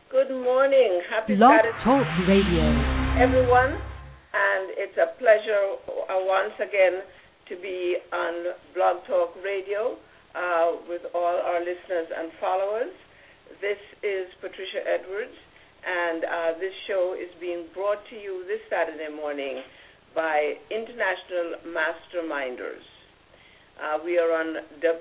Good morning. Happy Blog Saturday, Talk Radio. everyone. And it's a pleasure once again to be on Blog Talk Radio with all our listeners and followers. This is Patricia Edwards, and this show is being brought to you this Saturday morning by International Masterminders. We are on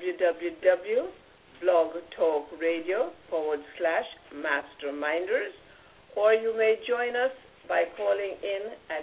www.blogtalkradio.com/masterminders, or you may join us by calling in at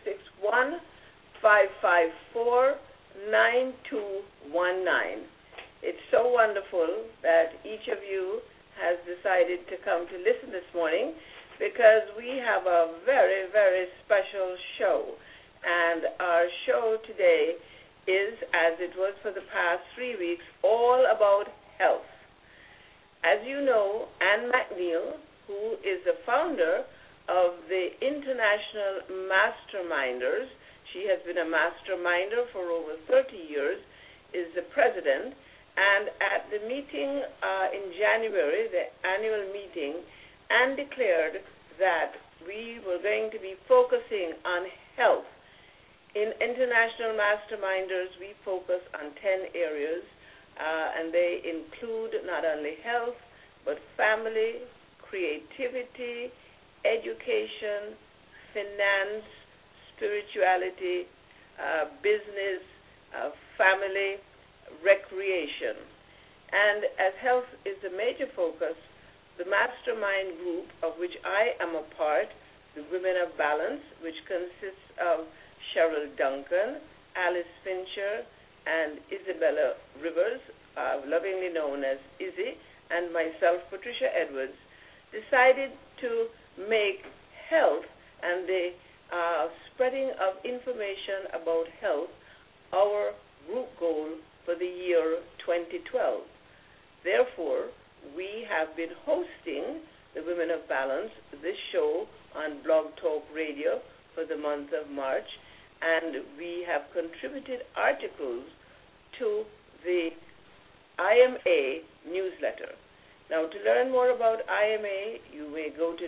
661-554-9219. It's so wonderful that each of you has decided to come to listen this morning because we have a very, very special show. And our show today is, as it was for the past 3 weeks, all about health. As you know, Anne McNeil, who is the founder of the International Masterminders, she has been a masterminder for over 30 years, is the president, and at the meeting in January, the annual meeting, Anne declared that we were going to be focusing on health. In International Masterminders, we focus on 10 areas, and they include not only health, but family, creativity, education, finance, spirituality, business, family, recreation. And as health is a major focus, the mastermind group of which I am a part, the Women of Balance, which consists of Cheryl Duncan, Alice Fincher, and Isabella Rivers, lovingly known as Izzy, and myself, Patricia Edwards, decided to make health and the spreading of information about health our group goal for the year 2012. Therefore, we have been hosting the Women of Balance, this show on Blog Talk Radio for the month of March, and we have contributed articles to the IMA newsletter. Now, to learn more about IMA, you may go to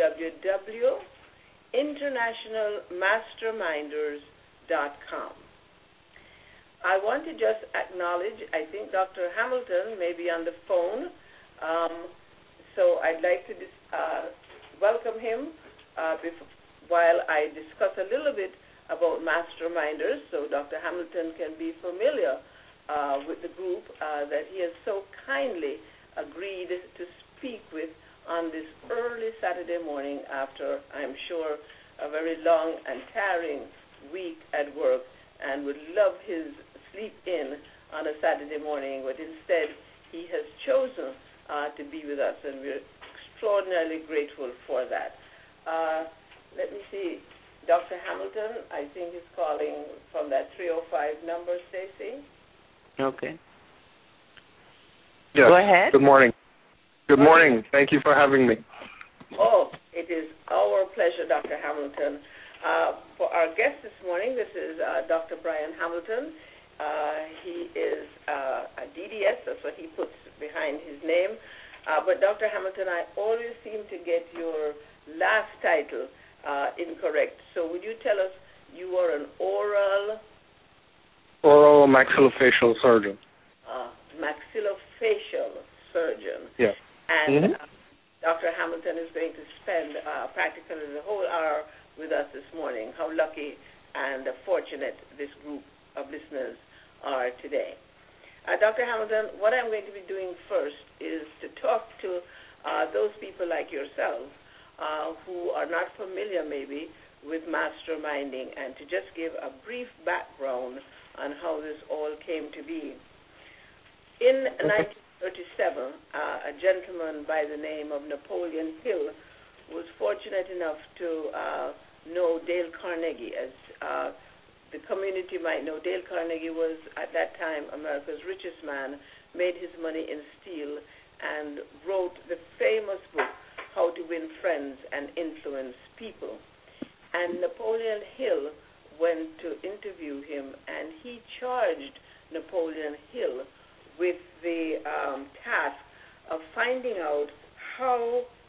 www.internationalmasterminders.com. I want to just acknowledge, I think Dr. Hamilton may be on the phone, so I'd like to welcome him while I discuss a little bit about Masterminders, so Dr. Hamilton can be familiar with the group that he has so kindly agreed to speak with on this early Saturday morning after, I'm sure, a very long and tiring week at work, and would love his sleep in on a Saturday morning, but instead he has chosen to be with us, and we're extraordinarily grateful for that. Let me see. Dr. Hamilton, I think, is calling from that 305 number, Stacy. Okay. Yes. Go ahead. Good morning. Good morning. Thank you for having me. Oh, it is our pleasure, Dr. Hamilton. For our guest this morning, this is Dr. Brian Hamilton. He is a DDS, that's what he puts behind his name. But Dr. Hamilton, I always seem to get your last title incorrect. So would you tell us you are an oral maxillofacial surgeon. Maxillofacial surgeon. Yes. And Dr. Hamilton is going to spend practically the whole hour with us this morning. How lucky and fortunate this group of listeners are today. Dr. Hamilton, what I'm going to be doing first is to talk to those people like yourself who are not familiar maybe with masterminding, and to just give a brief background on how this all came to be. In 1937, a gentleman by the name of Napoleon Hill was fortunate enough to know Dale Carnegie. As the community might know, Dale Carnegie was, at that time, America's richest man, made his money in steel, and wrote the famous book, How to Win Friends and Influence People. And Napoleon Hill went to interview him, and he charged Napoleon Hill with the task of finding out how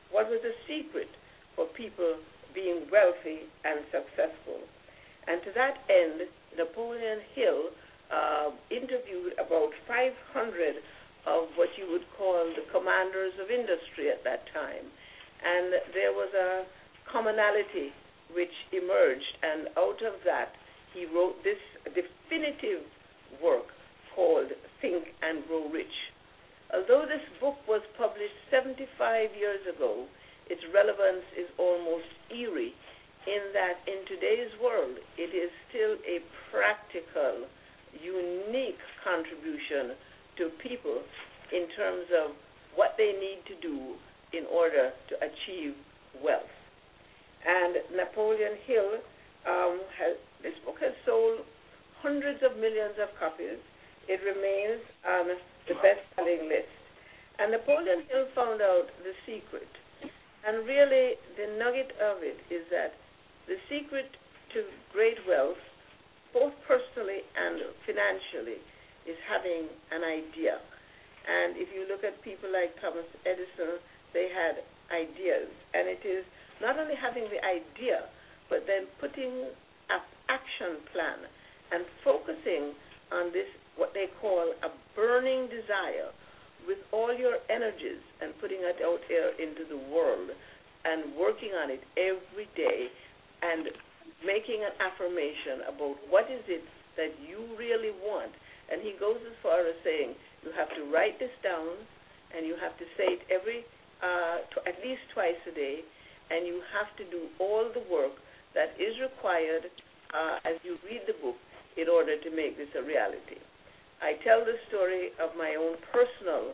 what was the secret for people being wealthy and successful. And to that end, Napoleon Hill interviewed about 500 of what you would call the commanders of industry at that time. And there was a commonality which emerged, and out of that he wrote this definitive work called Think and Grow Rich. Although this book was published 75 years ago, its relevance is almost eerie in that in today's world it is still a practical, unique contribution to people in terms of what they need to do in order to achieve wealth. And Napoleon Hill, this book has sold hundreds of millions of copies. It remains on the best-selling list. And Napoleon Hill found out the secret. And really, the nugget of it is that the secret to great wealth, both personally and financially, is having an idea. And if you look at people like Thomas Edison, they had ideas. And it is not only having the idea, but then putting an action plan and focusing on this, what they call a burning desire, with all your energies and putting it out there into the world and working on it every day and making an affirmation about what is it that you really want. And he goes as far as saying you have to write this down and you have to say it at least twice a day, and you have to do all the work that is required as you read the book in order to make this a reality. I tell the story of my own personal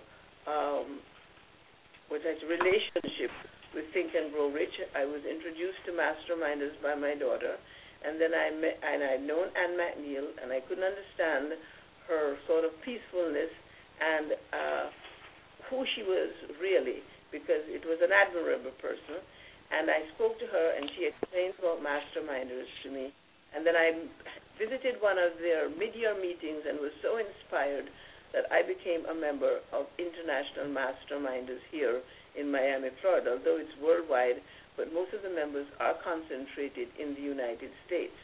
relationship with Think and Grow Rich. I was introduced to Masterminders by my daughter, and then I'd known Anne McNeil, and I couldn't understand her sort of peacefulness and who she was really, because it was an admirable person. And I spoke to her, and she explained about Masterminders to me. And then I visited one of their mid-year meetings and was so inspired that I became a member of International Masterminders here in Miami, Florida, although it's worldwide, but most of the members are concentrated in the United States.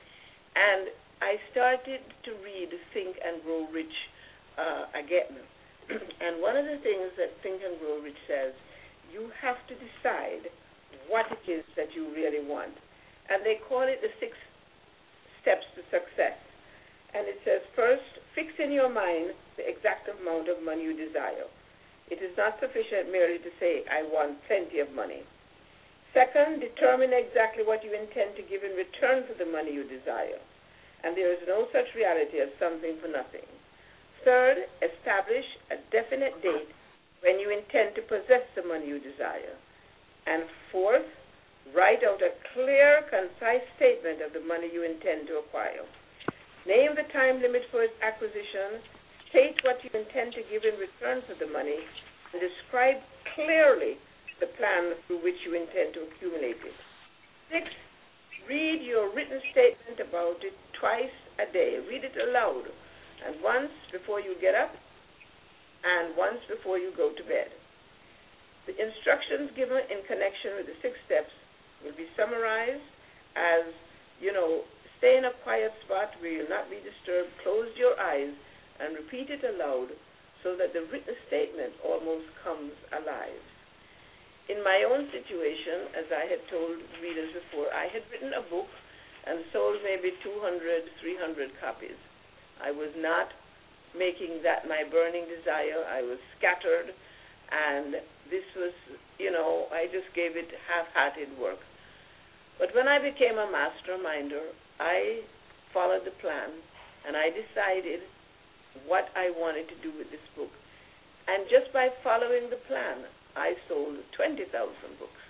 And I started to read Think and Grow Rich again. And one of the things that Think and Grow Rich says, you have to decide what it is that you really want. And they call it the 6 steps to success. And it says, first, fix in your mind the exact amount of money you desire. It is not sufficient merely to say, I want plenty of money. Second, determine exactly what you intend to give in return for the money you desire. And there is no such reality as something for nothing. Third, establish a definite date when you intend to possess the money you desire. And fourth, write out a clear, concise statement of the money you intend to acquire. Name the time limit for its acquisition, state what you intend to give in return for the money, and describe clearly the plan through which you intend to accumulate it. 6, read your written statement about it twice a day. Read it aloud, and once before you get up, and once before you go to bed. The instructions given in connection with the 6 steps will be summarized as, stay in a quiet spot where you'll not be disturbed, close your eyes, and repeat it aloud so that the written statement almost comes alive. In my own situation, as I had told readers before, I had written a book and sold maybe 200, 300 copies. I was not making that my burning desire. I was scattered, and this was, I just gave it half-hearted work. But when I became a masterminder, I followed the plan, and I decided what I wanted to do with this book. And just by following the plan, I sold 20,000 books.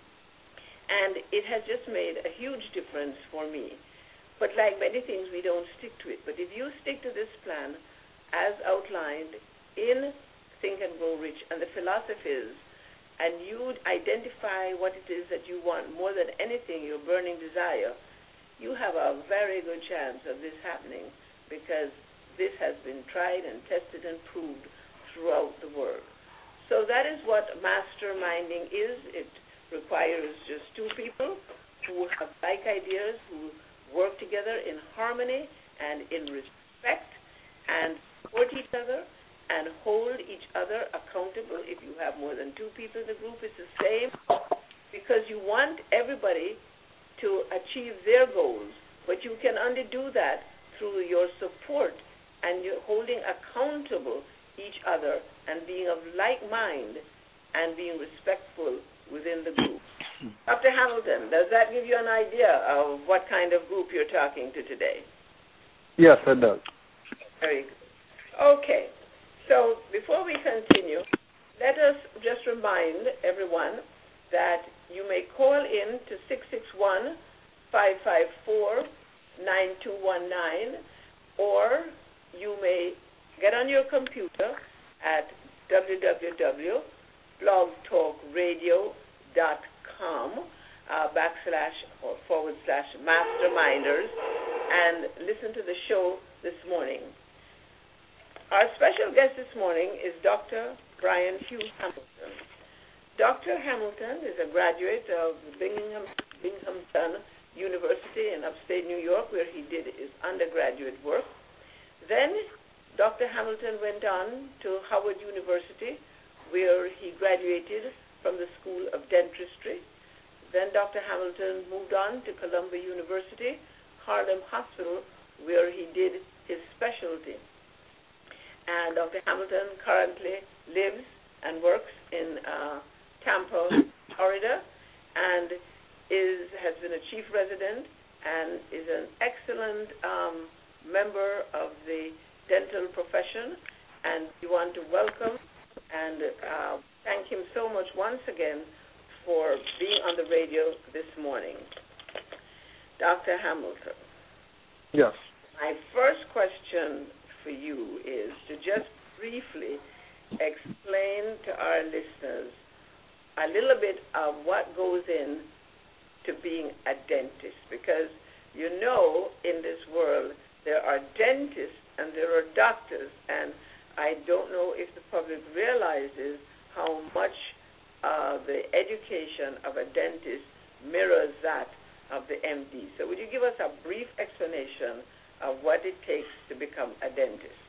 And it has just made a huge difference for me. But like many things, we don't stick to it. But if you stick to this plan, as outlined in Think and Grow Rich and the philosophies, and you identify what it is that you want more than anything, your burning desire, you have a very good chance of this happening, because this has been tried and tested and proved throughout the world. So that is what masterminding is. It requires just two people who have like ideas, who work together in harmony and in respect and support each other and hold each other accountable. If you have more than two people in the group, it's the same, because you want everybody to achieve their goals, but you can only do that through your support and you're holding accountable each other and being of like mind and being respectful within the group. Dr. Hamilton, does that give you an idea of what kind of group you're talking to today? Yes, it does. Very good. Okay. So before we continue, let us just remind everyone that you may call in to 661-554-9219, or you may get on your computer at www.blogtalkradio.com /masterminders and listen to the show this morning. Our special guest this morning is Dr. Brian Hugh Hamilton. Dr. Hamilton is a graduate of Binghamton University in upstate New York, where he did his undergraduate work. Then Dr. Hamilton went on to Howard University, where he graduated from the School of Dentistry. Then Dr. Hamilton moved on to Columbia University, Harlem Hospital, where he did his specialty. And Dr. Hamilton currently lives and works in Tampa, Florida, and has been a chief resident and is an excellent member of the dental profession. And we want to welcome and thank him so much once again for being on the radio this morning. Dr. Hamilton. Yes. My first question for you is to just briefly explain to our listeners a little bit of what goes in to being a dentist, because you know in this world there are dentists and there are doctors, and I don't know if the public realizes how much the education of a dentist mirrors that of the MD. So would you give us a brief explanation of what it takes to become a dentist?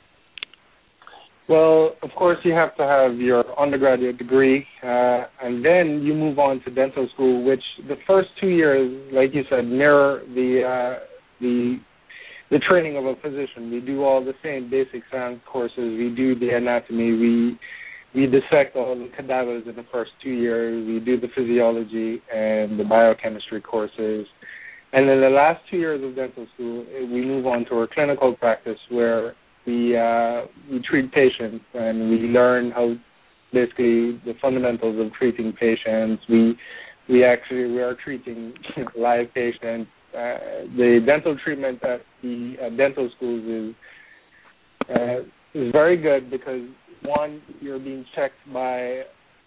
Well, of course, you have to have your undergraduate degree, and then you move on to dental school, which the first 2 years, like you said, mirror the training of a physician. We do all the same basic science courses. We do the anatomy. We dissect all the cadavers in the first 2 years. We do the physiology and the biochemistry courses. And then the last 2 years of dental school, we move on to our clinical practice, where we treat patients and we learn how basically the fundamentals of treating patients. We are treating live patients. The dental treatment at the dental schools is very good because, one, you're being checked by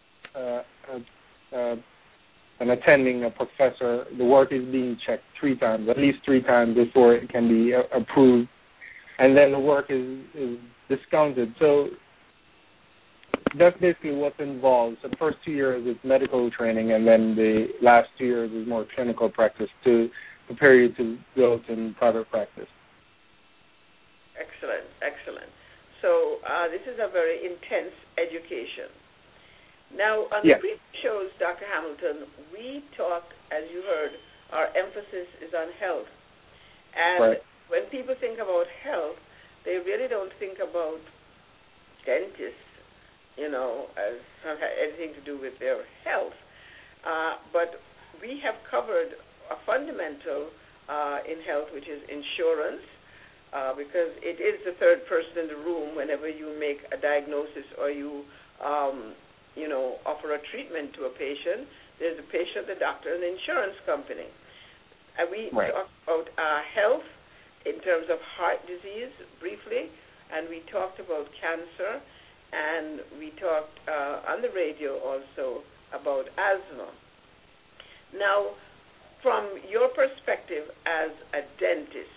an attending, a professor. The work is being checked at least three times before it can be approved, and then the work is discounted. So that's basically what's involved. So the first 2 years is medical training, and then the last 2 years is more clinical practice to prepare you to go to private practice. Excellent, excellent. So this is a very intense education. Now, on the previous shows, Dr. Hamilton, we talked, as you heard, our emphasis is on health. And when people think about health, they really don't think about dentists, as anything to do with their health. But we have covered a fundamental in health, which is insurance, because it is the third person in the room whenever you make a diagnosis or you, offer a treatment to a patient. There's a patient, the doctor, and the insurance company. And we talked about health in terms of heart disease briefly, and we talked about cancer, and we talked on the radio also about asthma. Now, from your perspective as a dentist,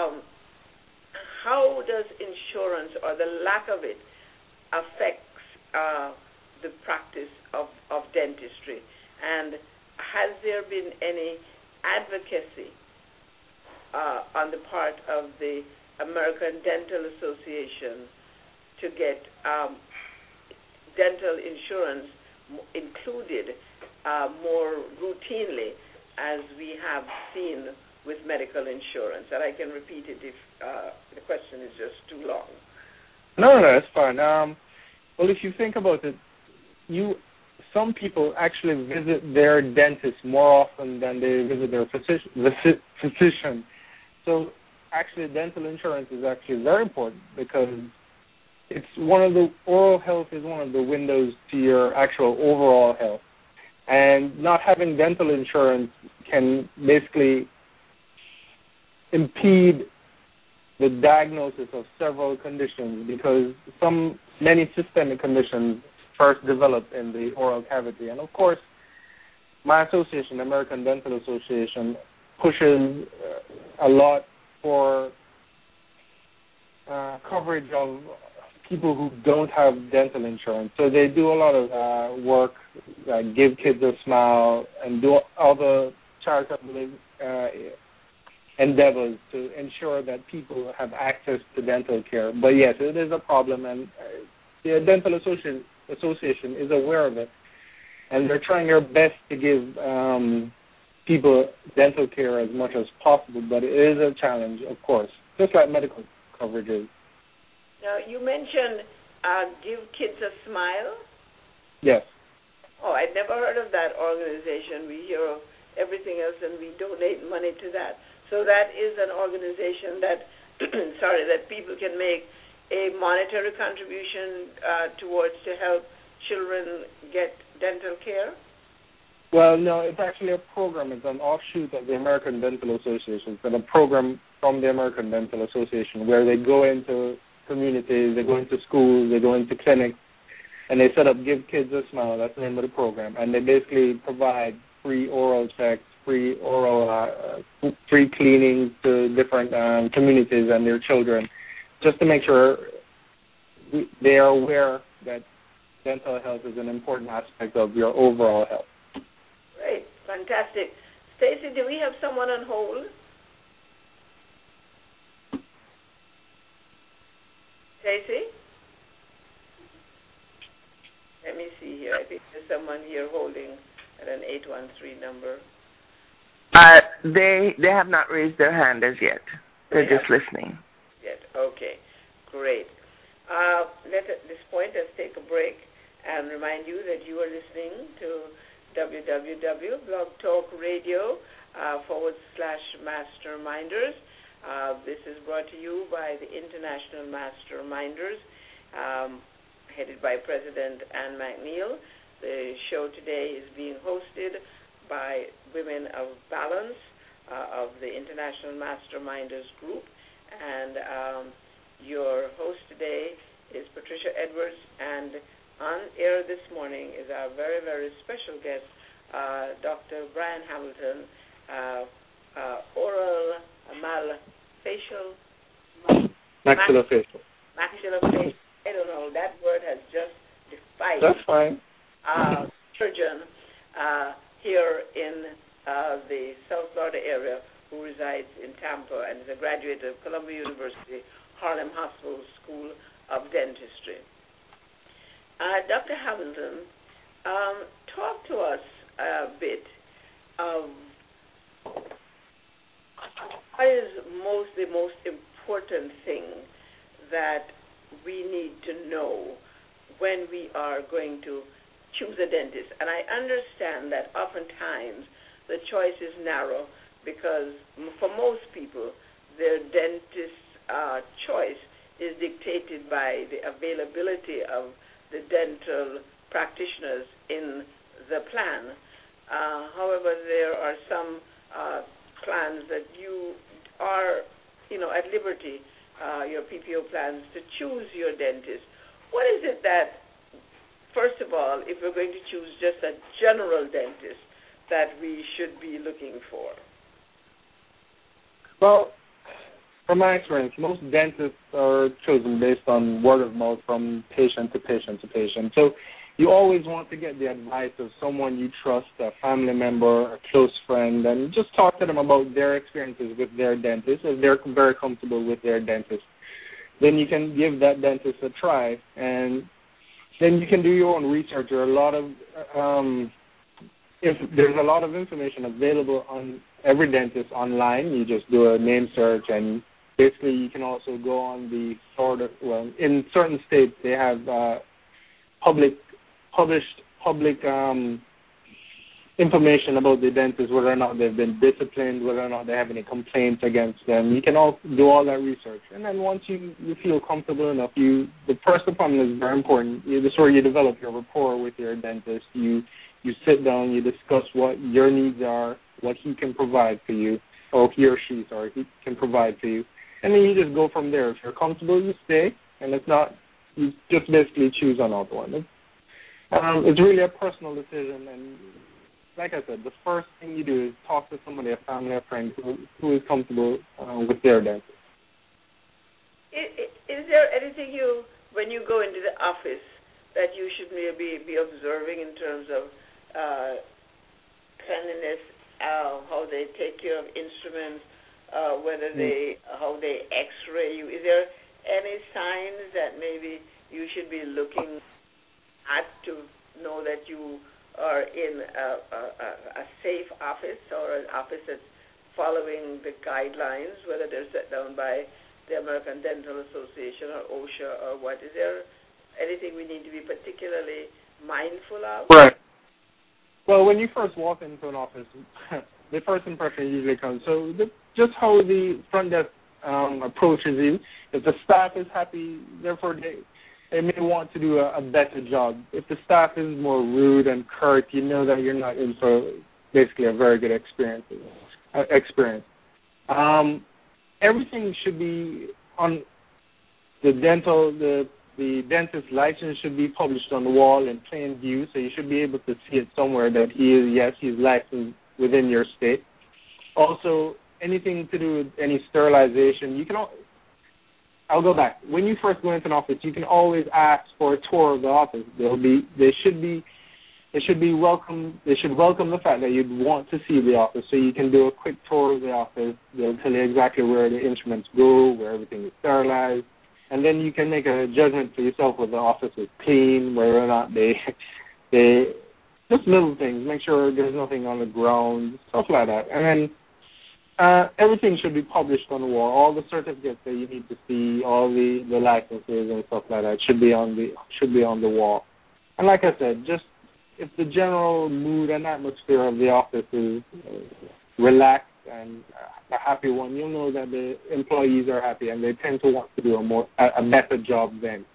how does insurance or the lack of it affects the practice of dentistry? And has there been any advocacy on the part of the American Dental Association to get dental insurance included more routinely, as we have seen with medical insurance? And I can repeat it if the question is just too long. No, it's fine. Well, if you think about it, some people actually visit their dentist more often than they visit their physician. So actually, dental insurance is actually very important because oral health is one of the windows to your actual overall health. And not having dental insurance can basically impede the diagnosis of several conditions, because many systemic conditions first develop in the oral cavity. And of course, my association, the American Dental Association, pushes a lot for coverage of people who don't have dental insurance. So they do a lot of work, like Give Kids a Smile, and do other charitable endeavors to ensure that people have access to dental care. But yes, it is a problem, and the Dental Association is aware of it, and they're trying their best to give people dental care as much as possible, but it is a challenge, of course, just like medical coverage is. Now, you mentioned Give Kids a Smile? Yes. Oh, I'd never heard of that organization. We hear of everything else, and we donate money to that. So that is an organization that, that people can make a monetary contribution towards to help children get dental care? Well, no, it's actually a program. It's an offshoot of the American Dental Association. It's a program from the American Dental Association where they go into communities, they go into schools, they go into clinics, and they set up Give Kids a Smile. That's the name of the program. And they basically provide free oral checks, free cleanings to different communities and their children, just to make sure they are aware that dental health is an important aspect of your overall health. Great, fantastic. Stacy, do we have someone on hold? Stacy? Let me see here. I think there's someone here holding at an 813 number. They have not raised their hand as yet. They're just listening. Yet. Okay, great. At this point, let's take a break and remind you that you are listening to www.blogtalkradio.com/masterminders. This is brought to you by the International Masterminders, headed by President Anne McNeil. The show today is being hosted by Women of Balance of the International Masterminders Group, and your host today is Patricia Edwards, and on air this morning is our very, very special guest, Dr. Brian Hamilton, oral maxillofacial. Maxillofacial. I don't know, that word has just defied. That's fine. Surgeon here in the South Florida area who resides in Tampa and is a graduate of Columbia University Harlem Hospital School of Dentistry. Dr. Hamilton, talk to us a bit of what is the most important thing that we need to know when we are going to choose a dentist. And I understand that oftentimes the choice is narrow because for most people, their dentist's choice is dictated by the availability of the dental practitioners in the plan. However, there are some plans that you are, at liberty, your PPO plans, to choose your dentist. What is it that, first of all, if we're going to choose just a general dentist, that we should be looking for? Well, from my experience, most dentists are chosen based on word of mouth from patient to patient to patient. So you always want to get the advice of someone you trust, a family member, a close friend, and just talk to them about their experiences with their dentist. If they're very comfortable with their dentist, then you can give that dentist a try, and then you can do your own research. There are a lot of there's a lot of information available on every dentist online. You just do a name search, and basically you can also go on the in certain states they have published information about the dentist, whether or not they've been disciplined, whether or not they have any complaints against them. You can all do all that research, and then once you feel comfortable enough, the first appointment is very important. This is where you develop your rapport with your dentist. You sit down, you discuss what your needs are, what he can provide for you, or he or she, he can provide for you, and then you just go from there. If you're comfortable, you stay, and if not, you just basically choose another one. It's really a personal decision, and like I said, the first thing you do is talk to somebody, a family, a friend who is comfortable with their dentist. Is there anything when you go into the office, that you should maybe be observing in terms of cleanliness, how they take care of instruments, how they X-ray you? Is there any signs that maybe you should be looking at to know that you are in a safe office, or an office that's following the guidelines, whether they're set down by the American Dental Association or OSHA or what? Is there anything we need to be particularly mindful of? Right. Well, when you first walk into an office, the first impression usually comes. So just how the front desk approaches you. If the staff is happy, therefore they may want to do a better job. If the staff is more rude and curt, you know that you're not in for basically a very good experience. Everything should be on the dentist license should be published on the wall in plain view, so you should be able to see it somewhere that he's licensed within your state. Also, anything to do with any sterilization, I'll go back. When you first go into an office, you can always ask for a tour of the office. They should welcome the fact that you'd want to see the office, so you can do a quick tour of the office. They'll tell you exactly where the instruments go, where everything is sterilized, and then you can make a judgment for yourself whether the office is clean, whether or not they just little things. Make sure there's nothing on the ground, stuff like that, and then. Everything should be published on the wall. All the certificates that you need to see, all the licenses and stuff like that should be on the wall. And like I said, just if the general mood and atmosphere of the office is relaxed and a happy one, you'll know that the employees are happy and they tend to want to do a better job then.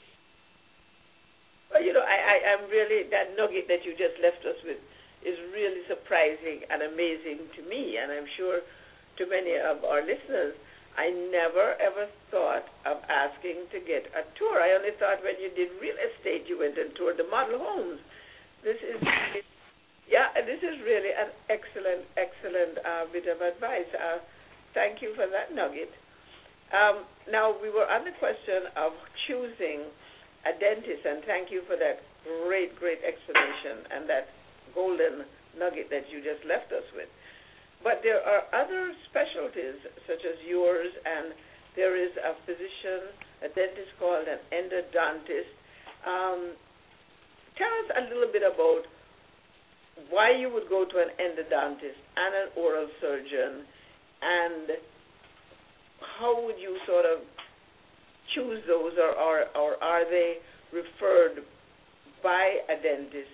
Well, I'm really, that nugget that you just left us with is really surprising and amazing to me, and I'm sure to many of our listeners. I never, ever thought of asking to get a tour. I only thought when you did real estate, you went and toured the model homes. This is really an excellent bit of advice. Thank you for that nugget. Now, we were on the question of choosing a dentist, and thank you for that great explanation and that golden nugget that you just left us with. But there are other specialties such as yours, and there is a physician, a dentist called an endodontist. Tell us a little bit about why you would go to an endodontist and an oral surgeon, and how would you sort of choose those, or are they referred by a dentist?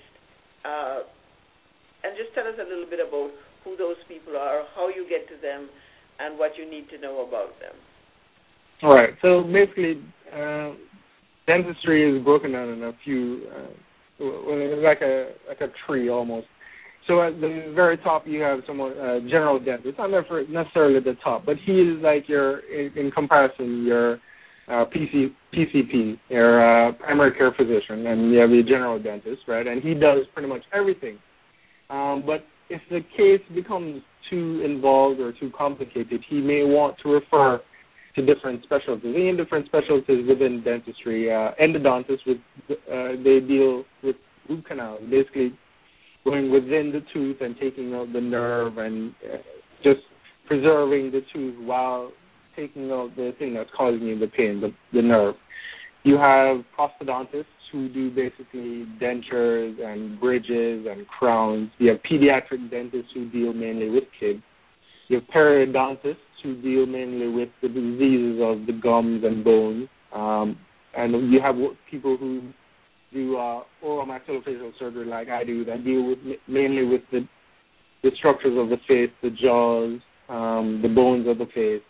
And just tell us a little bit about who those people are, how you get to them, and what you need to know about them. All right. So basically, dentistry is broken down in a few, like a tree almost. So at the very top, you have someone, general dentist. Not necessarily at the top, but he is like in comparison, your PCP, your primary care physician, and you have your general dentist, right? And he does pretty much everything. But if the case becomes too involved or too complicated, he may want to refer to different specialties. And in different specialties within dentistry, endodontists, they deal with root canal, basically going within the tooth and taking out the nerve and just preserving the tooth while taking out the thing that's causing you the pain, the nerve. You have prosthodontists who do basically dentures and bridges and crowns. You have pediatric dentists who deal mainly with kids. You have periodontists who deal mainly with the diseases of the gums and bones. And you have people who do oral maxillofacial surgery like I do that deal with mainly with the structures of the face, the jaws, the bones of the face,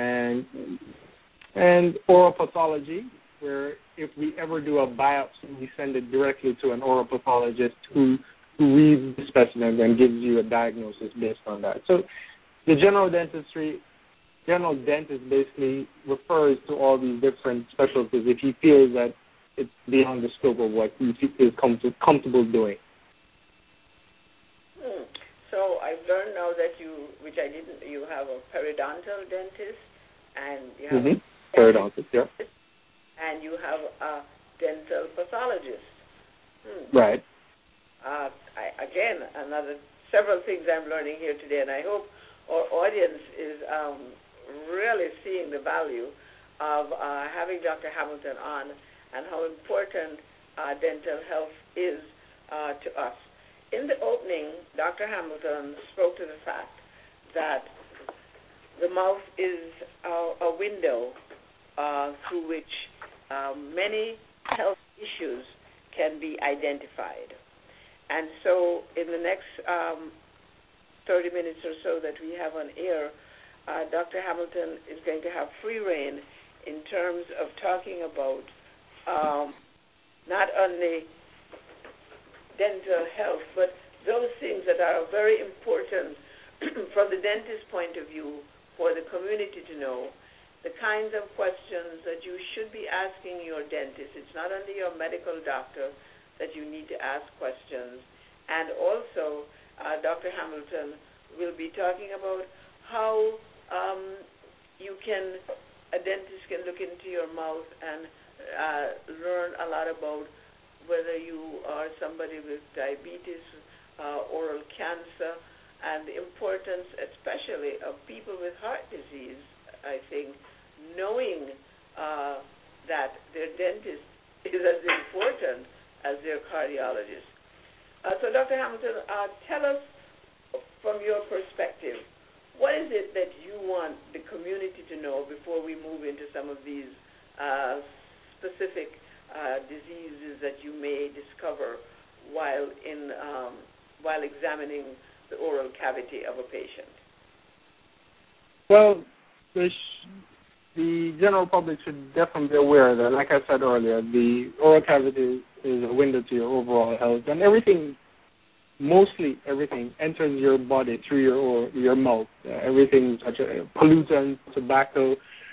and oral pathology, where if we ever do a biopsy, we send it directly to an oral pathologist who reads the specimen and gives you a diagnosis based on that. So the general dentist basically refers to all these different specialties if he feels that it's beyond the scope of what he is comfortable doing. So I've learned now that you have a periodontal dentist and you have periodontist, yeah. And you have a dental pathologist. Right. Several things I'm learning here today, and I hope our audience is really seeing the value of having Dr. Hamilton on and how important dental health is to us. In the opening, Dr. Hamilton spoke to the fact that the mouth is a window through which many health issues can be identified. And so in the next 30 minutes or so that we have on air, Dr. Hamilton is going to have free reign in terms of talking about not only dental health, but those things that are very important from the dentist's point of view for the community to know, the kinds of questions that you should be asking your dentist. It's not only your medical doctor that you need to ask questions. And also, Dr. Hamilton will be talking about how a dentist can look into your mouth and learn a lot about whether you are somebody with diabetes, oral cancer, and the importance especially of people with heart disease, I think, knowing that their dentist is as important as their cardiologist. So Dr. Hamilton, tell us from your perspective, what is it that you want the community to know before we move into some of these specific diseases that you may discover while examining the oral cavity of a patient? Well, the general public should definitely be aware that, like I said earlier, the oral cavity is a window to your overall health, and mostly everything enters your body through your mouth. Everything such as pollutants, tobacco,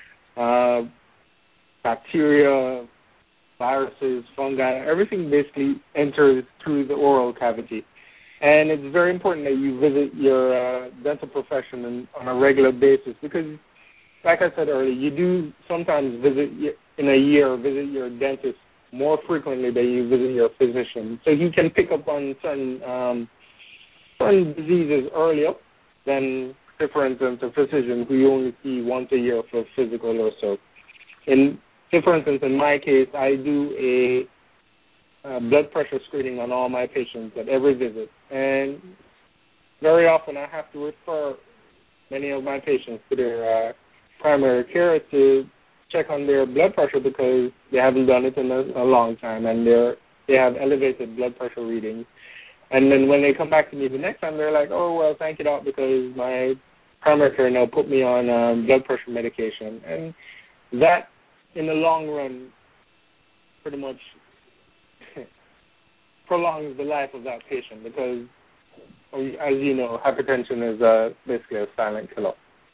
bacteria, viruses, fungi, everything basically enters through the oral cavity. And it's very important that you visit your dental professional on a regular basis because, like I said earlier, you do sometimes visit your dentist more frequently than you visit your physician. So you can pick up on certain diseases earlier than, say, for instance, a physician who you only see once a year for physical or so. For instance, in my case, I do a blood pressure screening on all my patients at every visit. And very often I have to refer many of my patients to their primary care to check on their blood pressure because they haven't done it in a long time and they have elevated blood pressure readings. And then when they come back to me the next time, they're like, oh, well, thank you, doc, because my primary care now put me on blood pressure medication. And that, in the long run, pretty much prolongs the life of that patient because, as you know, hypertension is basically a silent killer.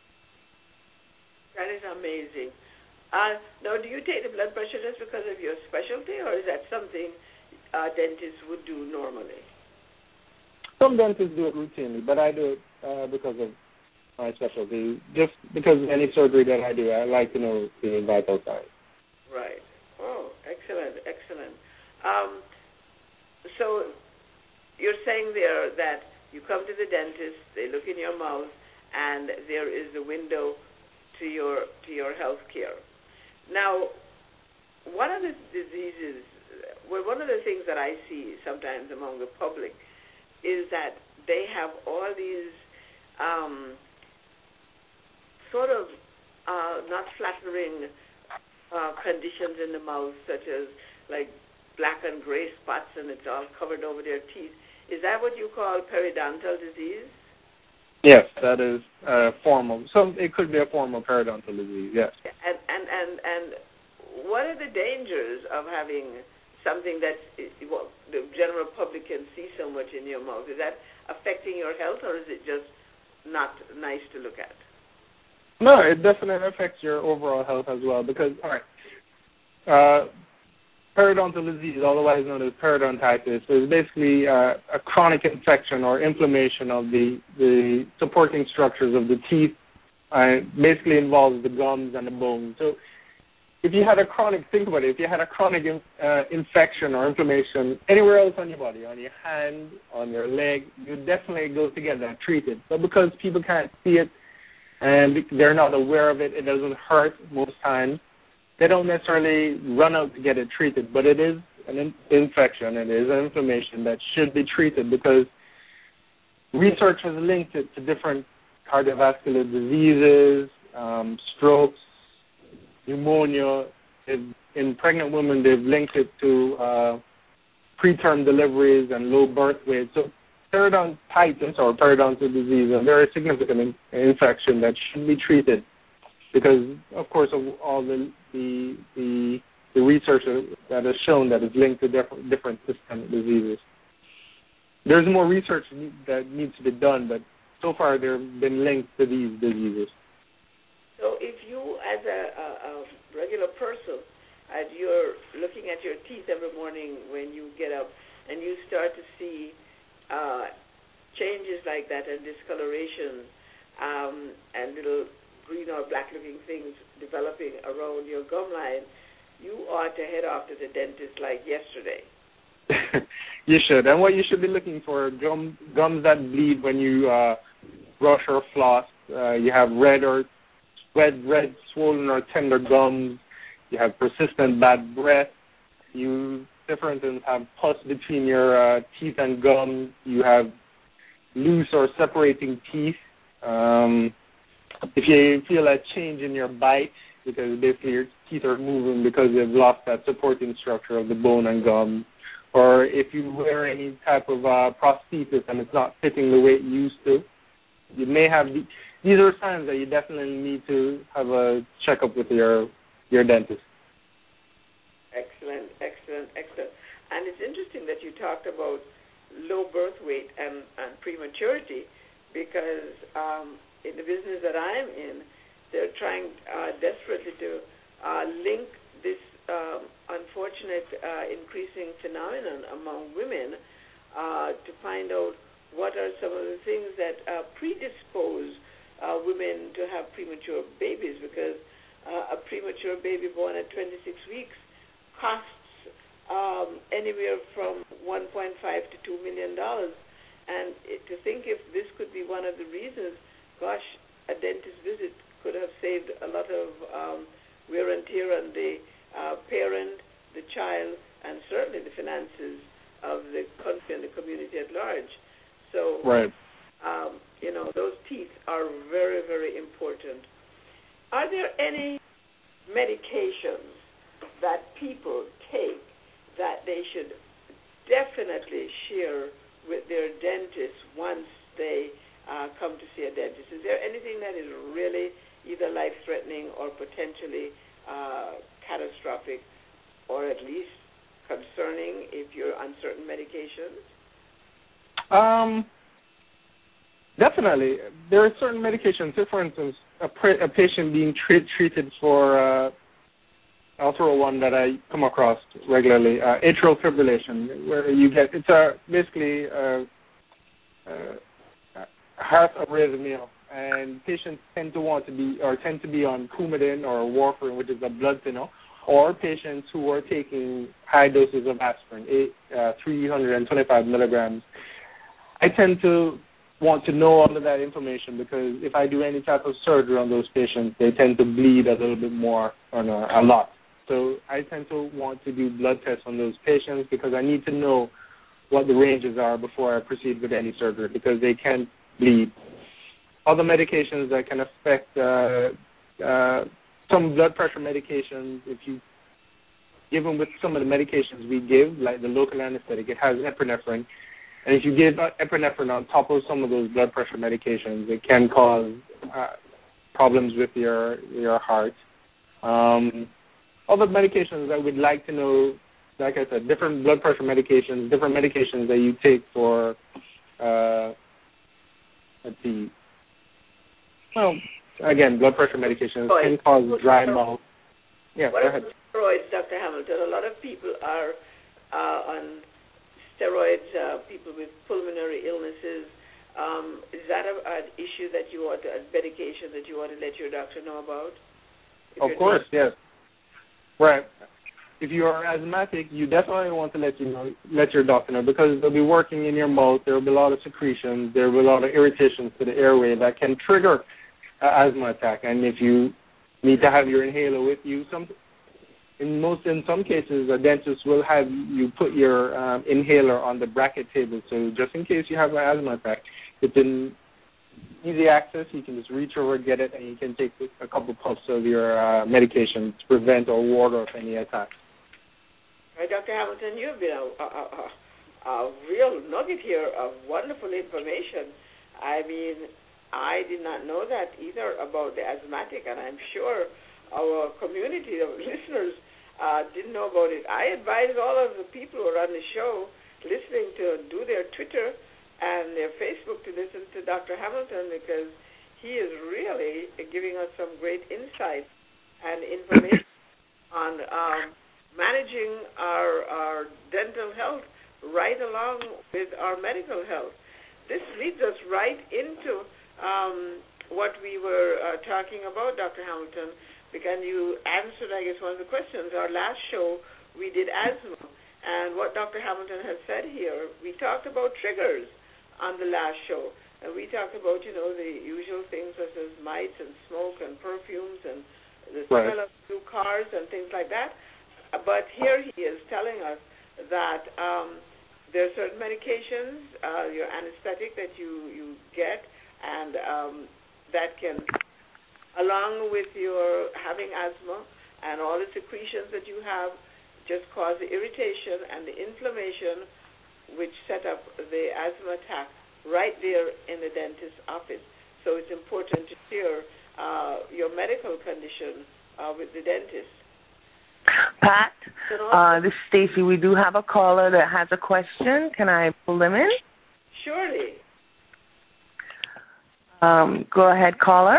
That is amazing. Now, do you take the blood pressure just because of your specialty, or is that something dentists would do normally? Some dentists do it routinely, but I do it because of my specialty. Just because any surgery that I do, I like to know the vital signs. Right. Oh, excellent, excellent. So you're saying there that you come to the dentist, they look in your mouth, and there is a window to your health care. Now, one of the diseases, well, one of the things that I see sometimes among the public is that they have all these sort of not flattering conditions in the mouth, such as like black and gray spots, and it's all covered over their teeth. Is that what you call periodontal disease? Yes, that is a form of. So it could be a form of periodontal disease. Yes. And what are the dangers of having something that the general public can see so much in your mouth? Is that affecting your health, or is it just not nice to look at? No, it definitely affects your overall health as well because, all right, periodontal disease, otherwise known as periodontitis, is basically a chronic infection or inflammation of the supporting structures of the teeth. Basically involves the gums and the bones. So if you had a chronic, think about it, if you had a chronic infection or inflammation anywhere else on your body, on your hand, on your leg, you definitely go to get that treated. But because people can't see it and they're not aware of it, it doesn't hurt most times, they don't necessarily run out to get it treated. But it is an infection, it is an inflammation that should be treated because research has linked it to different cardiovascular diseases, strokes, pneumonia. In pregnant women, they've linked it to preterm deliveries and low birth weight. So periodontitis or periodontal disease is a very significant infection that should be treated because, of course, of all the research that has shown that it's linked to different systemic diseases. There's more research that needs to be done, but so far they've been linked to these diseases. So if you, as a regular person, as you're looking at your teeth every morning when you get up and you start to see changes like that and discoloration and little green or black-looking things developing around your gum line, you ought to head off to the dentist like yesterday. You should. And what you should be looking for, gums that bleed when you brush or floss. You have red, swollen or tender gums. You have persistent bad breath. You, for instance, have pus between your teeth and gums. You have loose or separating teeth. If you feel a change in your bite, because basically your teeth are moving because you've lost that supporting structure of the bone and gum, or if you wear any type of prosthesis and it's not fitting the way it used to, you may have these are signs that you definitely need to have a checkup with your dentist. Excellent. And it's interesting that you talked about low birth weight and prematurity because in the business that I'm in, they're trying desperately to link this unfortunate increasing phenomenon among women to find out what are some of the things that predispose women to have premature babies, because a premature baby born at 26 weeks costs anywhere from $1.5 to $2 million. And to think if this could be one of the reasons, gosh, a dentist visit could have saved a lot of wear and tear on the parent, the child, and certainly the finances of the country and the community at large. So, right. Those teeth are very, very important. Are there any medications that people take that they should definitely share with their dentist once they come to see a dentist? Is there anything that is really either life-threatening or potentially catastrophic, or at least concerning if you're on certain medications? Definitely. There are certain medications. So, for instance, a patient being treated for, I'll throw one that I come across regularly, atrial fibrillation, where you get, it's basically heart arrhythmia, and patients tend to be on Coumadin or warfarin, which is a blood thinner, or patients who are taking high doses of aspirin, 325 milligrams. I tend to want to know all of that information because if I do any type of surgery on those patients, they tend to bleed a little bit more or a lot. So I tend to want to do blood tests on those patients because I need to know what the ranges are before I proceed with any surgery because they can bleed. Other medications that can affect some blood pressure medications, if you give them with some of the medications we give, like the local anesthetic, it has epinephrine. And if you give epinephrine on top of some of those blood pressure medications, it can cause problems with your heart. Other medications I would like to know, like I said, different blood pressure medications, different medications that you take for, again, blood pressure medications can cause dry mouth. Yeah, what go ahead. Steroids, Dr. Hamilton? A lot of people are on steroids, people with pulmonary illnesses. Is that an issue that you want, a medication that you want to let your doctor know about? Of course, yes. Right. If you are asthmatic, you definitely want to let your doctor know because they'll be working in your mouth. There will be a lot of secretions. There will be a lot of irritations to the airway that can trigger an asthma attack. And if you need to have your inhaler with you, in some cases, a dentist will have you put your inhaler on the bracket table. So just in case you have an asthma attack, it's in easy access. You can just reach over, get it, and you can take a couple puffs of your medication to prevent or ward off any attacks. Right, Dr. Hamilton, you've been a real nugget here of wonderful information. I mean, I did not know that either about the asthmatic, and I'm sure our community of listeners didn't know about it. I advise all of the people who are on the show listening to do their Twitter and their Facebook to listen to Dr. Hamilton because he is really giving us some great insight and information on managing our dental health right along with our medical health. This leads us right into what we were talking about, Dr. Hamilton, because you answered, I guess, one of the questions. Our last show, we did asthma, and what Dr. Hamilton has said here, we talked about triggers on the last show, and we talked about, the usual things such as mites and smoke and perfumes and the smell of new cars and things like that. But here he is telling us that there are certain medications, your anesthetic that you get, and that can, along with your having asthma and all the secretions that you have, just cause the irritation and the inflammation which set up the asthma attack right there in the dentist's office. So it's important to share your medical condition with the dentist. Pat, this is Stacy. We do have a caller that has a question. Can I pull them in? Surely. Go ahead, caller.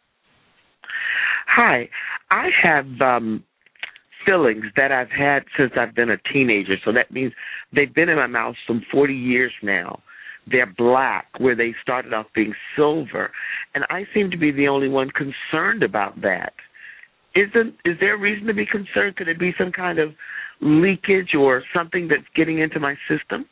Hi. I have fillings that I've had since I've been a teenager, so that means they've been in my mouth some 40 years now. They're black, where they started off being silver, and I seem to be the only one concerned about that. Is there a reason to be concerned? Could it be some kind of leakage or something that's getting into my system?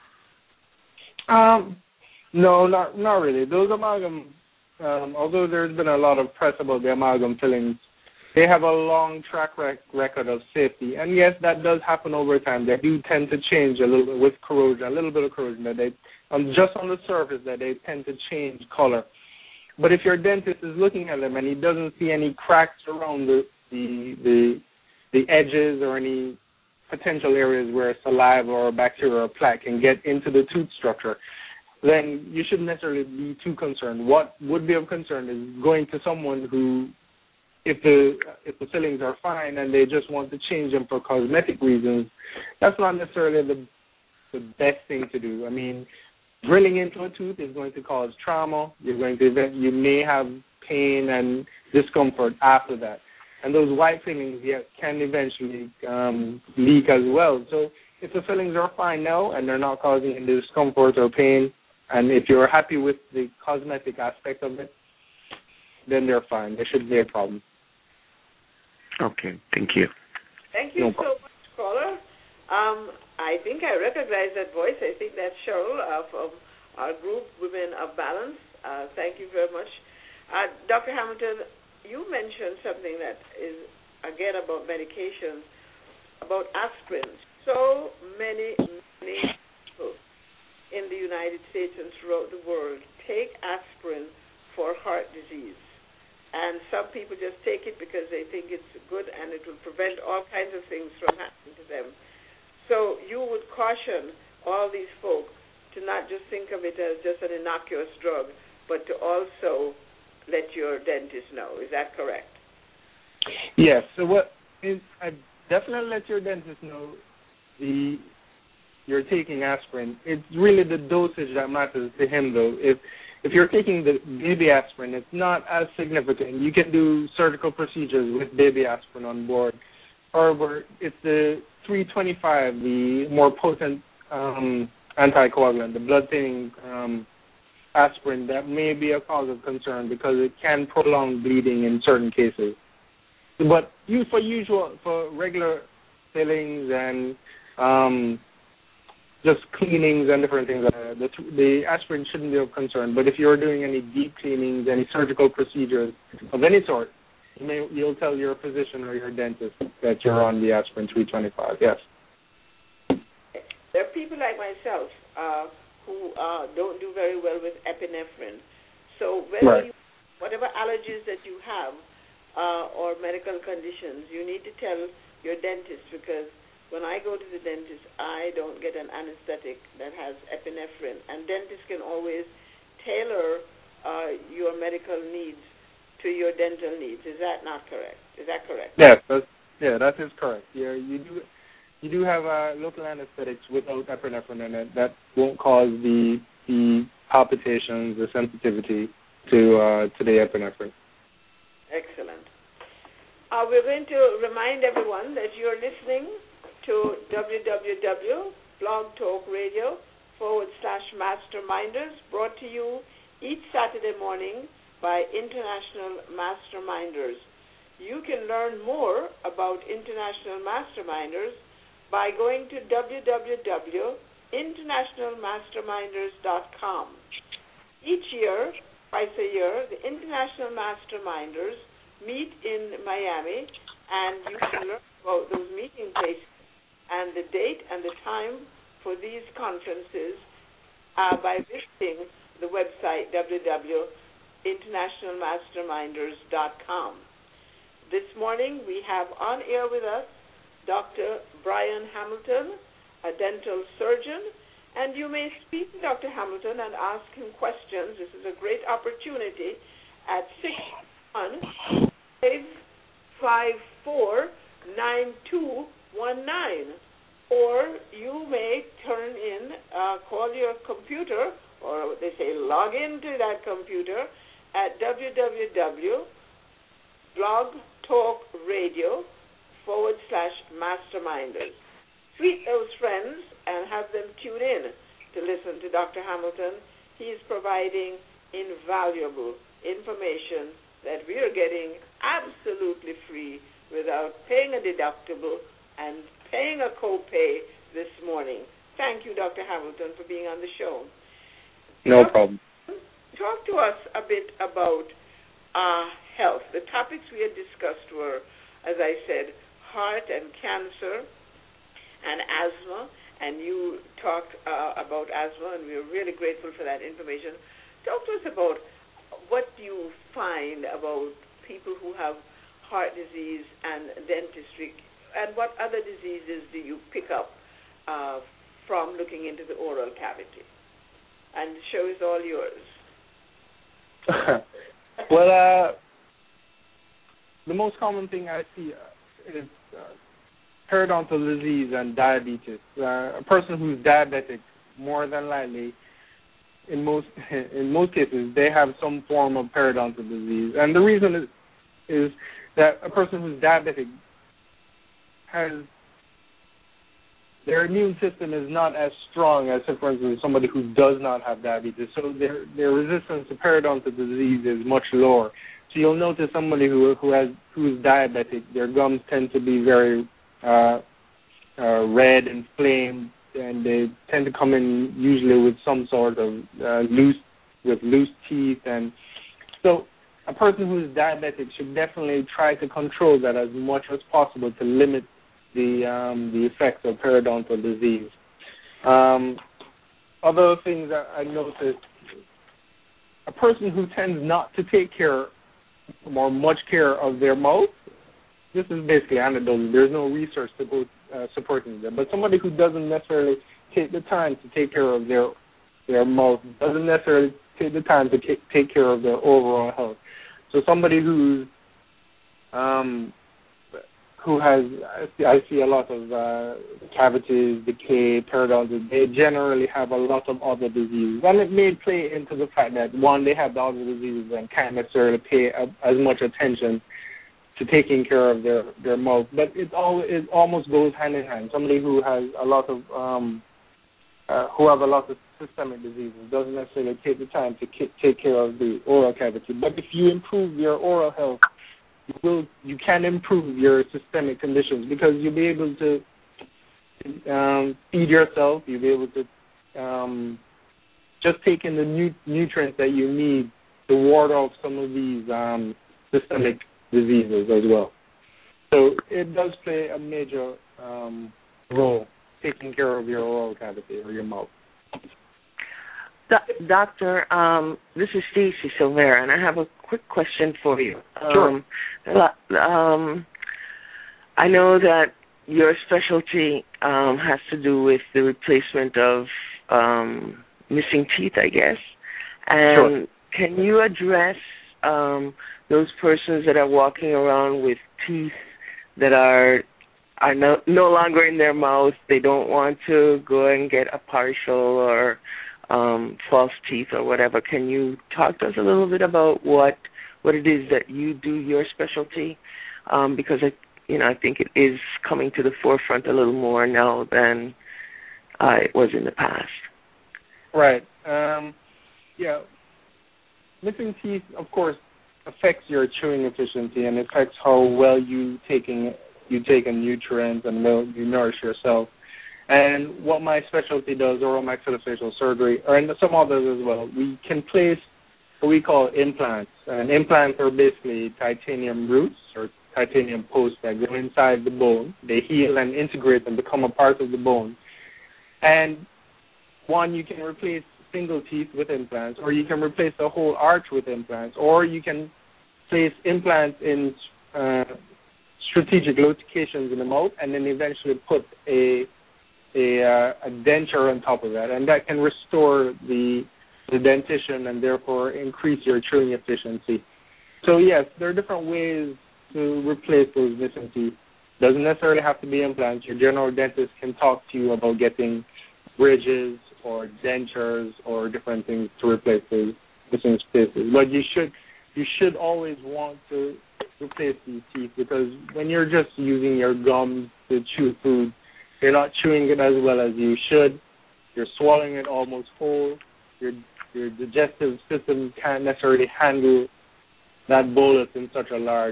No, not really. Those amalgam, although there's been a lot of press about the amalgam fillings, they have a long track record of safety. And yes, that does happen over time. They do tend to change a little bit with corrosion, a little bit of corrosion, that they, just on the surface, that they tend to change color. But if your dentist is looking at them and he doesn't see any cracks around the edges or any potential areas where saliva or bacteria or plaque can get into the tooth structure, then you shouldn't necessarily be too concerned. What would be of concern is going to someone who, if the fillings are fine and they just want to change them for cosmetic reasons, that's not necessarily the best thing to do. I mean, drilling into a tooth is going to cause trauma. You may have pain and discomfort after that. And those white fillings can eventually leak as well. So if the fillings are fine now and they're not causing any discomfort or pain, and if you're happy with the cosmetic aspect of it, then they're fine. There shouldn't be a problem. Okay, thank you. Thank you so much, caller. I think I recognize that voice. I think that's Cheryl from our group, Women of Balance. Thank you very much. Dr. Hamilton, you mentioned something that is, again, about medications, about aspirin. So many people in the United States and throughout the world take aspirin for heart disease. And some people just take it because they think it's good and it will prevent all kinds of things from happening to them. So you would caution all these folks to not just think of it as just an innocuous drug, but to also let your dentist know. Is that correct? Yes. So I definitely let your dentist know you're taking aspirin. It's really the dosage that matters to him, though. If you're taking the baby aspirin, it's not as significant. You can do surgical procedures with baby aspirin on board. However, it's the 325, the more potent anticoagulant, the blood-thinning aspirin, that may be a cause of concern because it can prolong bleeding in certain cases. But for regular fillings and just cleanings and different things, the aspirin shouldn't be of concern. But if you're doing any deep cleanings, any surgical procedures of any sort, you'll tell your physician or your dentist that you're on the aspirin 325, yes. There are people like myself who don't do very well with epinephrine. So whatever allergies that you have or medical conditions, you need to tell your dentist, because when I go to the dentist, I don't get an anesthetic that has epinephrine. And dentists can always tailor your medical needs to your dental needs. Is that not correct? Is that correct? Yes, that is correct. Yeah, you do have local anesthetics without epinephrine in it that won't cause the palpitations, the sensitivity to the epinephrine. Excellent. We're going to remind everyone that you're listening to www.blogtalkradio.com/Masterminders, brought to you each Saturday morning by International Masterminders. You can learn more about International Masterminders by going to www.internationalmasterminders.com. Each year, twice a year, the International Masterminders meet in Miami, and you can learn about those meeting places and the date and the time for these conferences by visiting the website www.internationalmasterminders.com. This morning we have on air with us Dr. Brian Hamilton, a dental surgeon, and you may speak to Dr. Hamilton and ask him questions. This is a great opportunity at 615-554-9219. Or you may call your computer, or they say log into that computer at www.blogtalkradio.com/masterminders. Tweet those friends and have them tune in to listen to Dr. Hamilton. He is providing invaluable information that we are getting absolutely free without paying a deductible and paying a copay this morning. Thank you, Dr. Hamilton, for being on the show. No problem. Talk to us a bit about health. The topics we had discussed were, as I said, heart and cancer and asthma, and you talked about asthma, and we are really grateful for that information. Talk to us about what you find about people who have heart disease and dentistry, and what other diseases do you pick up from looking into the oral cavity? And the show is all yours. Well, the most common thing I see is periodontal disease and diabetes. A person who's diabetic, more than likely, in most cases, they have some form of periodontal disease. And the reason is that a person who's diabetic their immune system is not as strong as, for instance, somebody who does not have diabetes. So their resistance to periodontal disease is much lower. So you'll notice somebody who's diabetic, their gums tend to be very red, inflamed, and they tend to come in usually with some sort of loose teeth. And so a person who's diabetic should definitely try to control that as much as possible to limit the effects of periodontal disease. Other things that I noticed, a person who tends not to take care or much care of their mouth, this is basically anecdotal. There's no research supporting that. But somebody who doesn't necessarily take the time to take care of their mouth, doesn't necessarily take the time to take care of their overall health. So somebody who has, I see a lot of cavities, decay, periodontal, they generally have a lot of other diseases. And it may play into the fact that, one, they have the other diseases and can't necessarily pay as much attention to taking care of their mouth. But it almost goes hand in hand. Somebody who has a lot of systemic diseases doesn't necessarily take the time to take care of the oral cavity. But if you improve your oral health, you can improve your systemic conditions, because you'll be able to feed yourself. You'll be able to just take in the nutrients that you need to ward off some of these systemic diseases as well. So it does play a major role, taking care of your oral cavity or your mouth. Doctor, this is Stacey Silvera, and I have a quick question for you. Sure. I know that your specialty has to do with the replacement of missing teeth, I guess. And sure. Can you address those persons that are walking around with teeth that are no longer in their mouth? They don't want to go and get a partial or false teeth or whatever. Can you talk to us a little bit about what it is that you do, your specialty? Because I think it is coming to the forefront a little more now than it was in the past. Right. Yeah. Missing teeth, of course, affects your chewing efficiency and affects how well you take in nutrients and well you nourish yourself. And what my specialty does, oral maxillofacial surgery, and some others as well, we can place what we call implants. And implants are basically titanium roots or titanium posts that go inside the bone. They heal and integrate and become a part of the bone. And one, you can replace single teeth with implants, or you can replace the whole arch with implants, or you can place implants in strategic locations in the mouth and then eventually put a denture on top of that, and that can restore the dentition and therefore increase your chewing efficiency. So yes, there are different ways to replace those missing teeth. Doesn't necessarily have to be implants. Your general dentist can talk to you about getting bridges or dentures or different things to replace those missing spaces. But you should always want to replace these teeth, because when you're just using your gums to chew food, you're not chewing it as well as you should. You're swallowing it almost whole. Your digestive system can't necessarily handle that bolus in such a large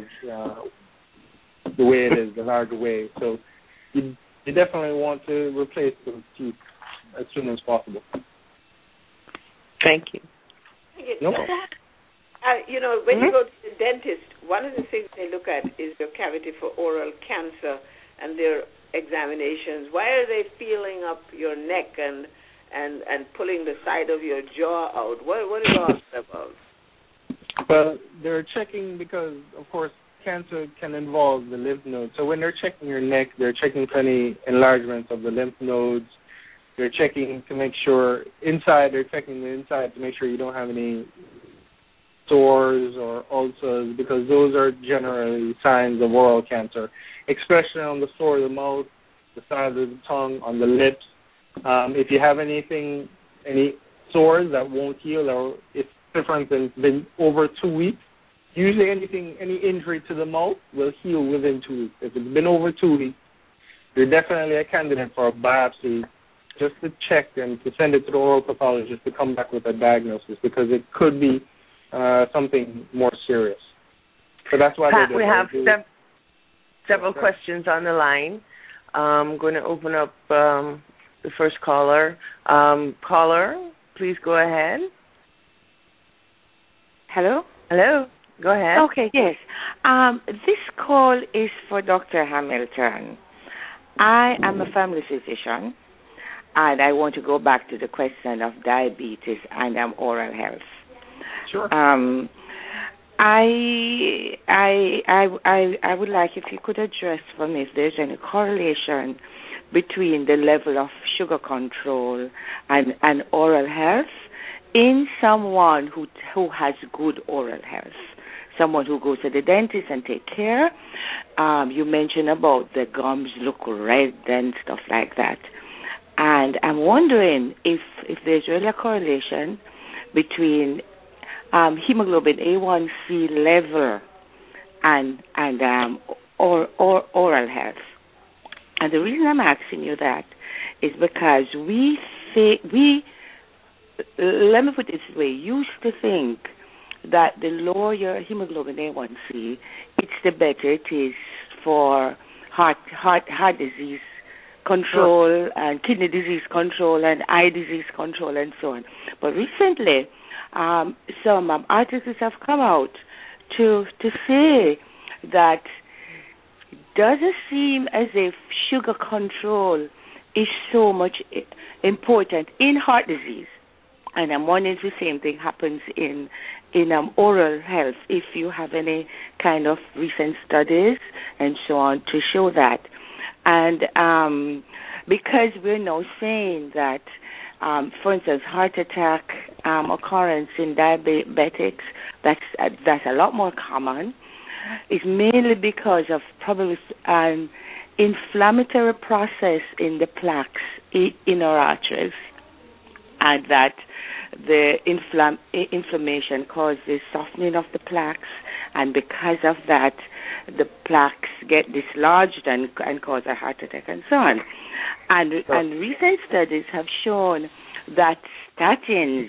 the way it is, the large way. So you definitely want to replace those teeth as soon as possible. Thank you. No problem. When you go to the dentist, one of the things they look at is your cavity for oral cancer and their examinations. Why are they feeling up your neck and pulling the side of your jaw out? What is all that about? Well, they're checking because, of course, cancer can involve the lymph nodes. So when they're checking your neck, they're checking for any enlargements of the lymph nodes. They're checking to make sure they're checking the inside to make sure you don't have any sores or ulcers, because those are generally signs of oral cancer, especially on the floor of the mouth, the side of the tongue, on the lips. If you have any sores that won't heal, or if different than been over 2 weeks, usually any injury to the mouth will heal within 2 weeks. If it's been over 2 weeks, you're definitely a candidate for a biopsy, just to check and to send it to the oral pathologist to come back with a diagnosis, because it could be something more serious. So that's why Pat, they do. we have several questions on the line. I'm going to open up the first caller. Caller, please go ahead. Hello? Hello. Go ahead. Okay, yes. This call is for Dr. Hamilton. I am a family physician, and I want to go back to the question of diabetes and oral health. Sure. I would like if you could address for me if there's any correlation between the level of sugar control and oral health in someone who has good oral health, someone who goes to the dentist and take care. You mentioned about the gums look red and stuff like that. And I'm wondering if there's really a correlation between hemoglobin A1C level and oral health. And the reason I'm asking you that is because let me put it this way, used to think that the lower your hemoglobin A1C, it's the better it is for heart disease control and kidney disease control and eye disease control and so on. But recently, some articles have come out to say that it doesn't seem as if sugar control is so much important in heart disease. And I'm wondering if the same thing happens in oral health, if you have any kind of recent studies and so on to show that. And because we're now saying that, for instance, heart attack occurrence in diabetics, that's a lot more common, is mainly because of probably an inflammatory process in the plaques in our arteries, and that the inflammation causes softening of the plaques, and because of that, the plaques get dislodged and cause a heart attack and so on. And recent studies have shown that statins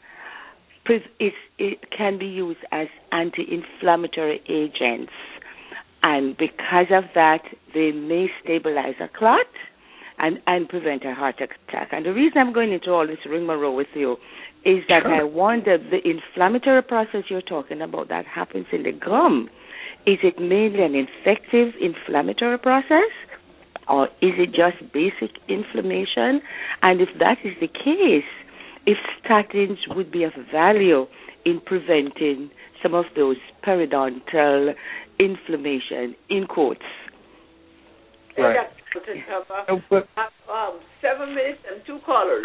it can be used as anti-inflammatory agents, and because of that, they may stabilize a clot and prevent a heart attack. And the reason I'm going into all this rigmarole with you is that I wonder, the inflammatory process you're talking about that happens in the gum, is it mainly an infective inflammatory process, or is it just basic inflammation? And if that is the case, if statins would be of value in preventing some of those periodontal inflammation, in quotes. Right. 7 minutes and 2 callers.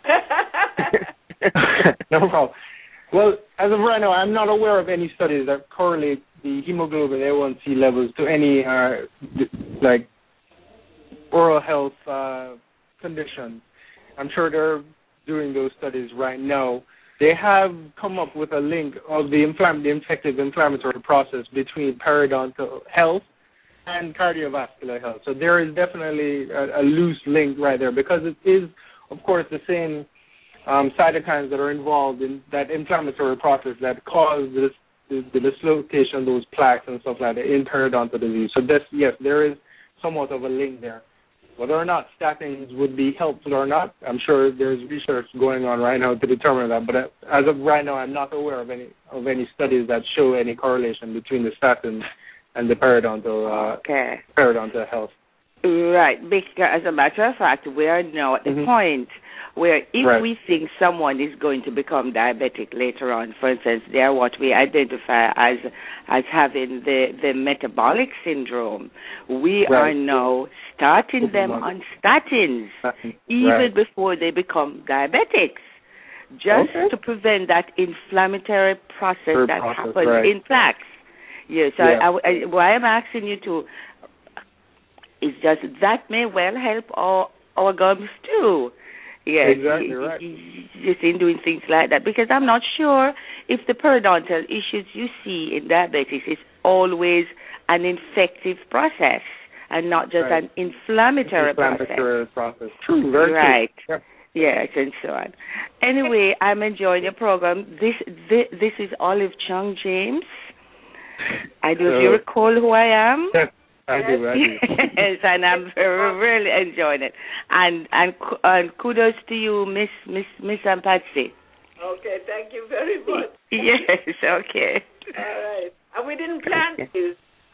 No problem. Well, as of right now, I'm not aware of any studies that correlate the hemoglobin A1C levels to any like oral health conditions. I'm sure they're doing those studies right now. They have come up with a link of the infective inflammatory process between periodontal health and cardiovascular health. So there is definitely a loose link right there, because it is, of course, the same cytokines that are involved in that inflammatory process that cause the dislocation of those plaques and stuff like that in periodontal disease. So yes, there is somewhat of a link there. Whether or not statins would be helpful or not, I'm sure there's research going on right now to determine that. But as of right now, I'm not aware of any studies that show any correlation between the statins and the periodontal health. Right, because as a matter of fact, we are now at the point where if we think someone is going to become diabetic later on, for instance, they are what we identify as having the metabolic syndrome, we are now starting them on statins even before they become diabetics, just to prevent that inflammatory process that happens in plaques. Yes, why I'm asking you to is just that may well help our gums too. Yes, exactly right. Just in doing things like that, because I'm not sure if the periodontal issues you see in diabetes is always an infective process and not just an inflammatory process. True, very right. true. Yep. Yes, and so on. Anyway, I'm enjoying your program. This is Olive Chung James, I do. If you recall who I am. Yes, I do. Yes, and I'm really enjoying it. And kudos to you, Miss Patsy. Okay, thank you very much. Yes, okay. All right. And we didn't plan this.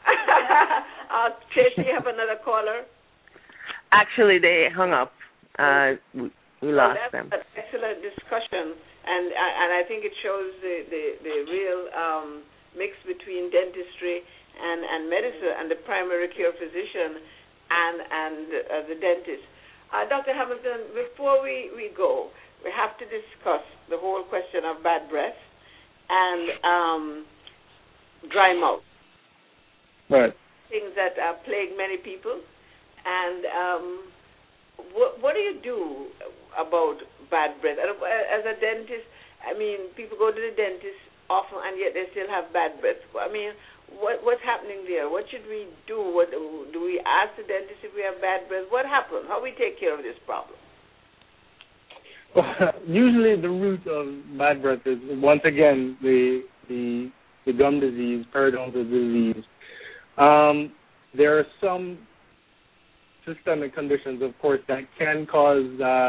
Tracy, you have another caller? Actually, they hung up. We lost them. That's an excellent discussion, and I think it shows the real mix between dentistry and medicine and the primary care physician and the dentist. Dr. Hamilton, before we go, we have to discuss the whole question of bad breath and dry mouth. Right. Things that plague many people. And what do you do about bad breath? As a dentist, I mean, people go to the dentist often, and yet they still have bad breath. I mean, what's happening there? What should we do? Do we ask the dentist if we have bad breath? What happens? How do we take care of this problem? Well, usually the root of bad breath is, once again, the gum disease, periodontal disease. There are some systemic conditions, of course, that can cause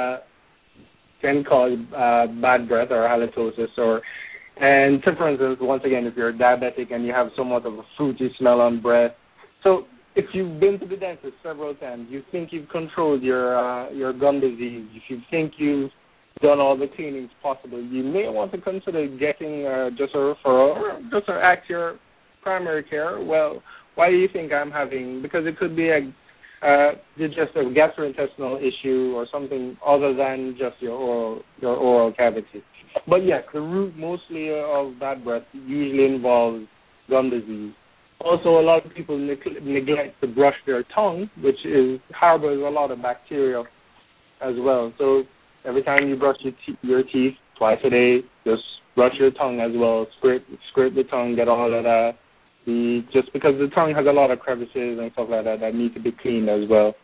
bad breath or halitosis, and for instance, once again, if you're diabetic and you have somewhat of a fruity smell on breath. So if you've been to the dentist several times, you think you've controlled your gum disease, if you think you've done all the cleanings possible, you may want to consider getting just a referral or just ask your primary care, well, why do you think I'm having, because it could be just a gastrointestinal issue or something other than just your oral cavity. But yes, the root mostly of bad breath usually involves gum disease. Also, a lot of people neglect to brush their tongue, which harbors a lot of bacteria as well. So every time you brush your teeth twice a day, just brush your tongue as well. Scrape the tongue, get all of that. Just because the tongue has a lot of crevices and stuff like that need to be cleaned as well.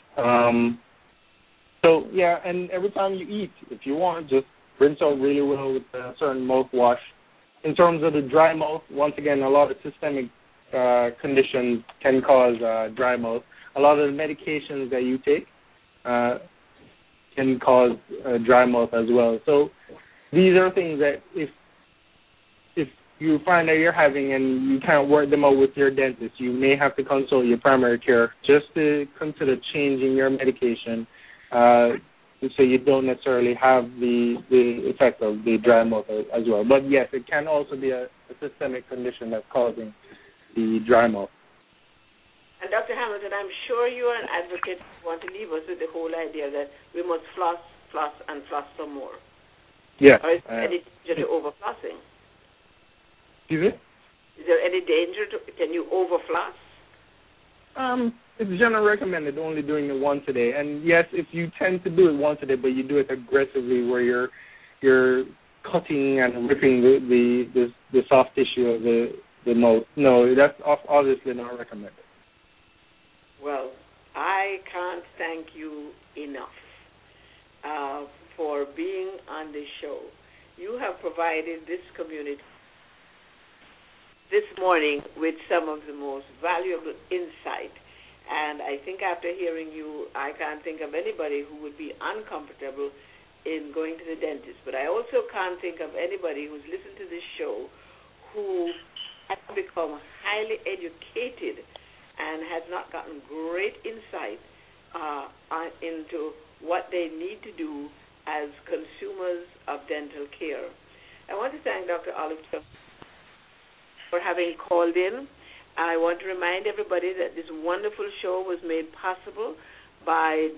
So, yeah, and every time you eat, if you want, just rinse out really well with a certain mouthwash. In terms of the dry mouth, once again, a lot of systemic conditions can cause dry mouth. A lot of the medications that you take can cause dry mouth as well. So these are things that if you find that you're having and you can't work them out with your dentist, you may have to consult your primary care just to consider changing your medication so you don't necessarily have the effect of the dry mouth as well. But yes, it can also be a systemic condition that's causing the dry mouth. And Dr. Hamilton, I'm sure you are an advocate who want to leave us with the whole idea that we must floss, and floss some more. Yes. Or is there any danger to overflossing? Excuse me? Is there any danger can you overfloss? It's generally recommended only doing it once a day. And yes, if you tend to do it once a day, but you do it aggressively where you're cutting and ripping the soft tissue of the mouth, no, that's obviously not recommended. Well, I can't thank you enough for being on the show. You have provided this community this morning with some of the most valuable insight. And I think after hearing you, I can't think of anybody who would be uncomfortable in going to the dentist. But I also can't think of anybody who's listened to this show who has become highly educated and has not gotten great insight into what they need to do as consumers of dental care. I want to thank Dr. Olive for having called in. I want to remind everybody that this wonderful show was made possible by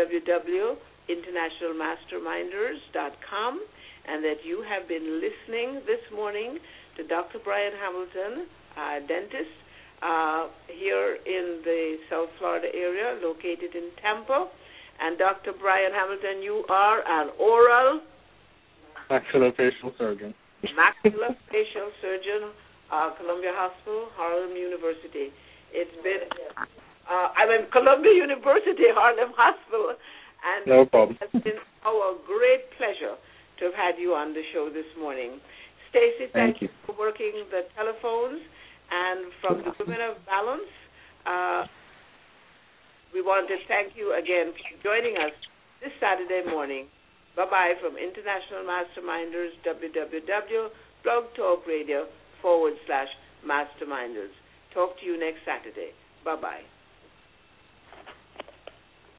www.internationalmasterminders.com, and that you have been listening this morning to Dr. Brian Hamilton, dentist, here in the South Florida area, located in Tampa. And Dr. Brian Hamilton, you are an oral maxillofacial surgeon. Maxillofacial surgeon, Columbia Hospital, Harlem University. It's been, I'm in Columbia University, Harlem Hospital, and no problem. It's been our great pleasure to have had you on the show this morning. Stacey, thank you for working the telephones, And from the Women of Balance, we want to thank you again for joining us this Saturday morning. Bye-bye from International Masterminders, www.blogtalkradio.com/Masterminders. Talk to you next Saturday. Bye-bye.